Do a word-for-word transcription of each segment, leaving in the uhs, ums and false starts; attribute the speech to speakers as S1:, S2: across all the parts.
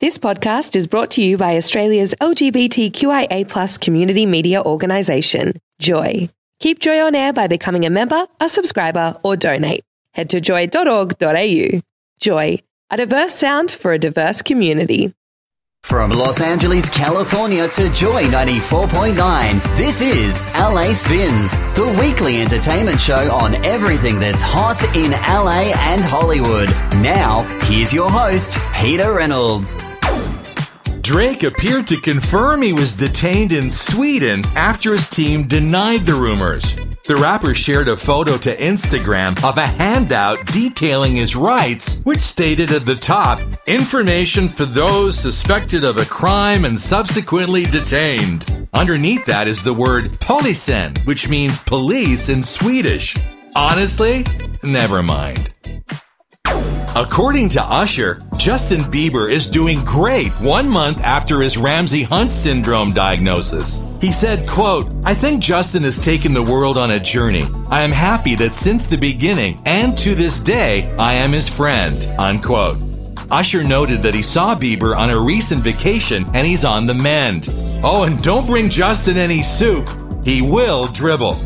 S1: This podcast is brought to you by Australia's L G B T Q I A plus community media organisation, Joy. Keep Joy on air by becoming a member, a subscriber, or donate. Head to joy dot org dot a u. Joy, a diverse sound for a diverse community.
S2: From Los Angeles, California to Joy ninety-four point nine, this is L A Spins, the weekly entertainment show on everything that's hot in L A and Hollywood. Now, here's your host, Peter Reynolds.
S3: Drake appeared to confirm he was detained in Sweden after his team denied the rumors. The rapper shared a photo to Instagram of a handout detailing his rights, which stated at the top, "Information for those suspected of a crime and subsequently detained." Underneath that is the word polisen, which means police in Swedish. Honestly, never mind. According to Usher, Justin Bieber is doing great one month after his Ramsay Hunt syndrome diagnosis. He said, quote, "I think Justin has taken the world on a journey. I am happy that since the beginning and to this day, I am his friend," unquote. Usher noted that he saw Bieber on a recent vacation and he's on the mend. Oh, and don't bring Justin any soup. He will dribble.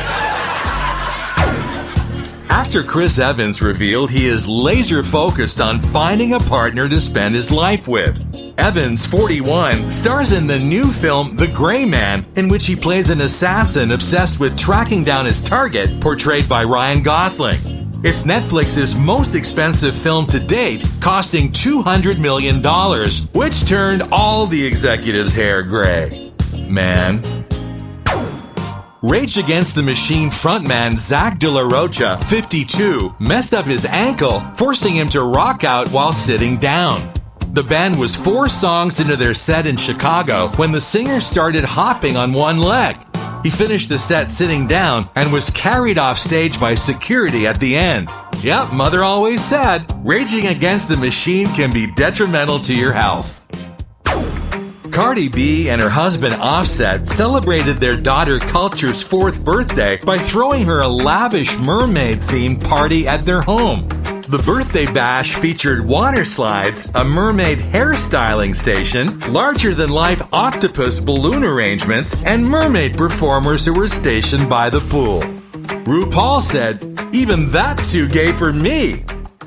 S3: Actor Chris Evans revealed he is laser focused on finding a partner to spend his life with. Evans, forty-one, stars in the new film The Gray Man, in which he plays an assassin obsessed with tracking down his target, portrayed by Ryan Gosling. It's Netflix's most expensive film to date, costing two hundred million dollars, which turned all the executives' hair gray. Man. Rage Against the Machine frontman Zach De La Rocha, fifty-two, messed up his ankle, forcing him to rock out while sitting down. The band was four songs into their set in Chicago when the singer started hopping on one leg. He finished the set sitting down and was carried off stage by security at the end. Yep, Mother always said, raging against the machine can be detrimental to your health. Cardi B and her husband Offset celebrated their daughter Culture's fourth birthday by throwing her a lavish mermaid-themed party at their home. The birthday bash featured water slides, a mermaid hairstyling station, larger-than-life octopus balloon arrangements, and mermaid performers who were stationed by the pool. RuPaul said, "Even that's too gay for me."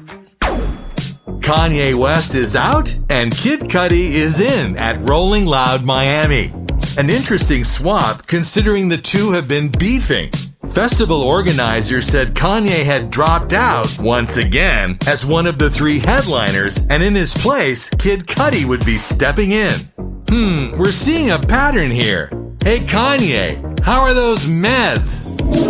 S3: Kanye West is out and Kid Cudi is in at Rolling Loud Miami. An interesting swap considering the two have been beefing. Festival organizers said Kanye had dropped out once again as one of the three headliners, and in his place, Kid Cudi would be stepping in. Hmm, we're seeing a pattern here. Hey Kanye, how are those meds?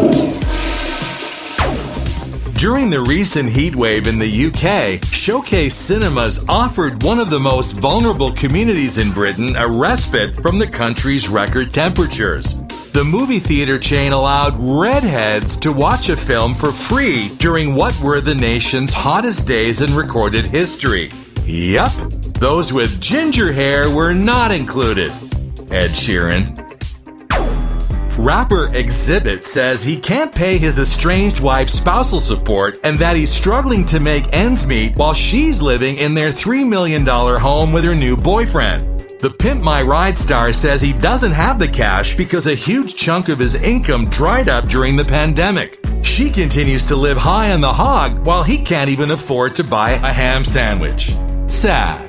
S3: During the recent heat wave in the U K, Showcase Cinemas offered one of the most vulnerable communities in Britain a respite from the country's record temperatures. The movie theater chain allowed redheads to watch a film for free during what were the nation's hottest days in recorded history. Yup, those with ginger hair were not included. Ed Sheeran. Rapper Exhibit says he can't pay his estranged wife's spousal support and that he's struggling to make ends meet while she's living in their three million dollars home with her new boyfriend. The Pimp My Ride star says he doesn't have the cash because a huge chunk of his income dried up during the pandemic. She continues to live high on the hog while he can't even afford to buy a ham sandwich. Sad.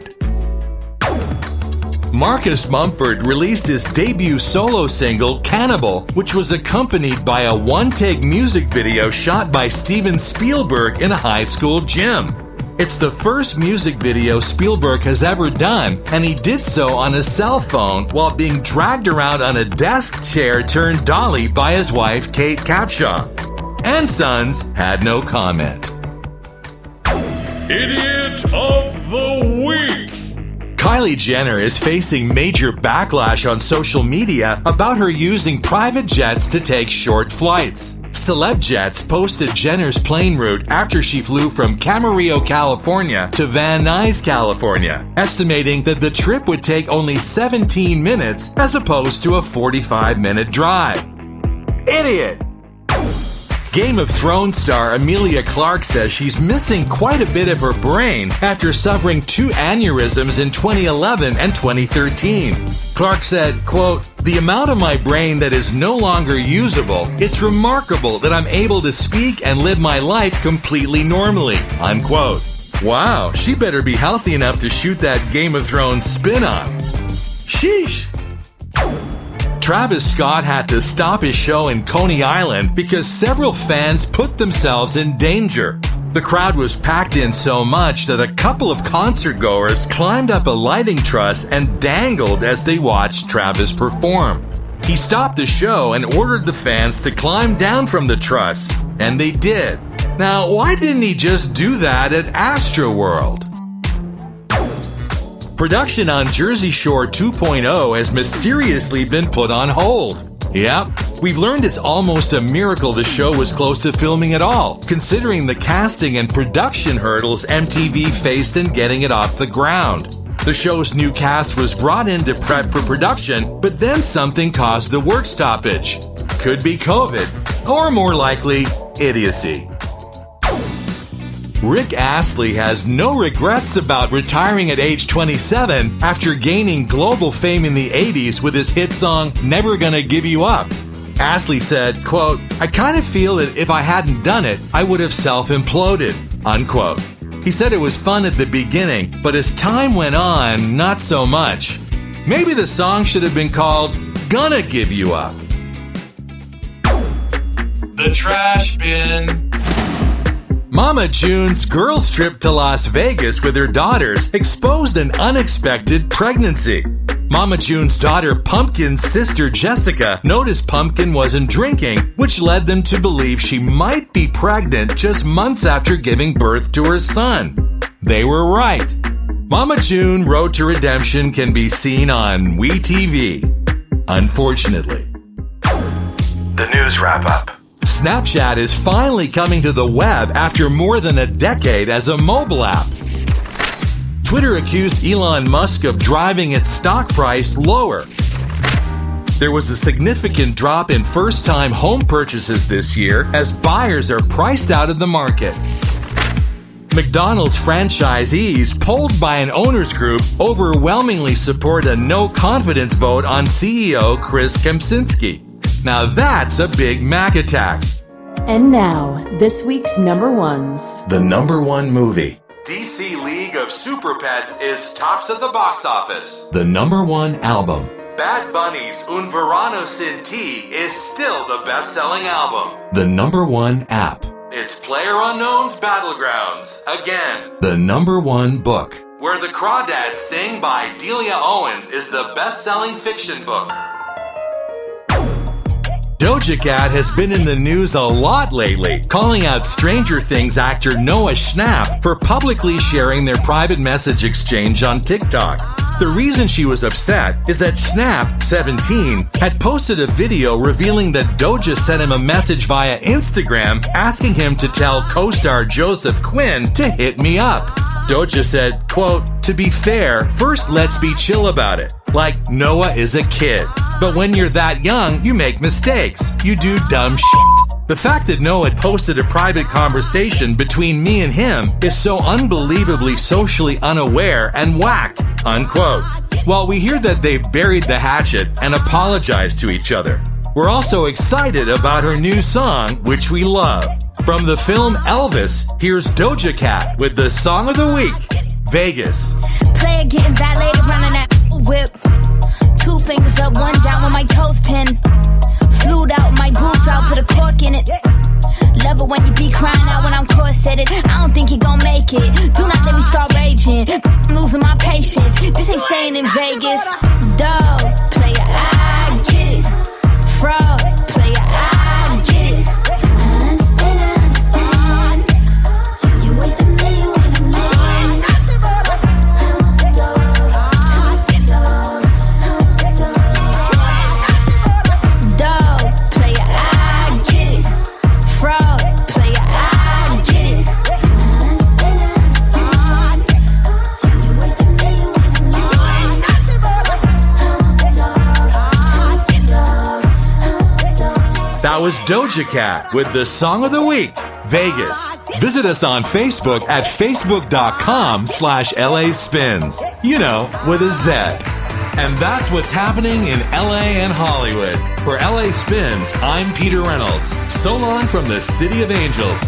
S3: Marcus Mumford released his debut solo single, Cannibal, which was accompanied by a one-take music video shot by Steven Spielberg in a high school gym. It's the first music video Spielberg has ever done, and he did so on a cell phone while being dragged around on a desk chair turned dolly by his wife, Kate Capshaw. And Sons had no comment.
S4: Idiot of the Week!
S3: Kylie Jenner is facing major backlash on social media about her using private jets to take short flights. CelebJets posted Jenner's plane route after she flew from Camarillo, California to Van Nuys, California, estimating that the trip would take only seventeen minutes as opposed to a forty-five minute drive. Idiot! Game of Thrones star Emilia Clarke says she's missing quite a bit of her brain after suffering two aneurysms in twenty eleven and twenty thirteen. Clarke said, quote, "The amount of my brain that is no longer usable, it's remarkable that I'm able to speak and live my life completely normally," unquote. Wow, she better be healthy enough to shoot that Game of Thrones spin-off. Sheesh. Travis Scott had to stop his show in Coney Island because several fans put themselves in danger. The crowd was packed in so much that a couple of concert goers climbed up a lighting truss and dangled as they watched Travis perform. He stopped the show and ordered the fans to climb down from the truss, and they did. Now, why didn't he just do that at Astroworld? Production on Jersey Shore two point oh has mysteriously been put on hold. Yep, we've learned it's almost a miracle the show was close to filming at all, considering the casting and production hurdles M T V faced in getting it off the ground. The show's new cast was brought in to prep for production, but then something caused the work stoppage. Could be COVID, or more likely, idiocy. Rick Astley has no regrets about retiring at age twenty-seven after gaining global fame in the eighties with his hit song, Never Gonna Give You Up. Astley said, quote, "I kind of feel that if I hadn't done it, I would have self-imploded," unquote. He said it was fun at the beginning, but as time went on, not so much. Maybe the song should have been called Gonna Give You Up. The trash bin. Mama June's girls' trip to Las Vegas with her daughters exposed an unexpected pregnancy. Mama June's daughter Pumpkin's sister Jessica noticed Pumpkin wasn't drinking, which led them to believe she might be pregnant just months after giving birth to her son. They were right. Mama June Road to Redemption can be seen on WeTV. Unfortunately. The news wrap-up. Snapchat is finally coming to the web after more than a decade as a mobile app. Twitter accused Elon Musk of driving its stock price lower. There was a significant drop in first-time home purchases this year as buyers are priced out of the market. McDonald's franchisees, polled by an owners group, overwhelmingly support a no-confidence vote on C E O Chris Kempczinski. Now that's a Big Mac attack.
S5: And now, this week's number ones.
S3: The number one movie. D C League of Super Pets is tops at the box office. The number one album. Bad Bunny's Un Verano Sin Ti is still the best-selling album. The number one app. It's PlayerUnknown's Battlegrounds, again. The number one book. Where the Crawdads Sing by Delia Owens is the best-selling fiction book. Doja Cat has been in the news a lot lately, calling out Stranger Things actor Noah Schnapp for publicly sharing their private message exchange on TikTok. The reason she was upset is that Schnapp, seventeen, had posted a video revealing that Doja sent him a message via Instagram asking him to tell co-star Joseph Quinn to hit me up. Doja said, quote, "To be fair, first let's be chill about it. Like, Noah is a kid. But when you're that young, you make mistakes. You do dumb shit. The fact that Noah had posted a private conversation between me and him is so unbelievably socially unaware and whack," unquote. While we hear that they've buried the hatchet and apologized to each other, we're also excited about her new song, which we love. From the film Elvis, here's Doja Cat with the song of the week, Vegas.
S6: Player getting violated, running that whip. Two fingers up, one down with my toes ten. Flued out, my boobs out, put a cork in it. Love it when you be crying out when I'm corseted. I don't think you gon' make it. Do not let me start raging. I'm losing my patience. This ain't staying in Vegas. Dog, player, I get it. Fraud, player, I get it. I understand, I understand. You wait the me, you wait a man. Hot dog, hot dog, hot dog. Dog, player, I get it. Fraud, player, I get it. I understand, I understand. You wait the me, you wait a man. Hot dog, hot dog, hot dog.
S3: That was Doja Cat with the Song of the Week, Vegas. Visit us on Facebook at facebook.com slash LA Spins. You know, with a Z. And that's what's happening in L A and Hollywood. For L A Spins, I'm Peter Reynolds. So long from the City of Angels.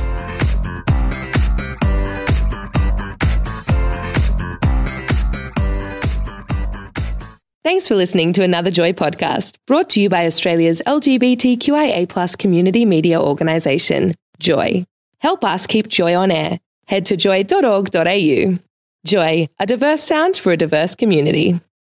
S1: Thanks for listening to another Joy podcast, brought to you by Australia's L G B T Q I A plus community media organisation, Joy. Help us keep Joy on air. Head to joy dot org dot a u. Joy, a diverse sound for a diverse community.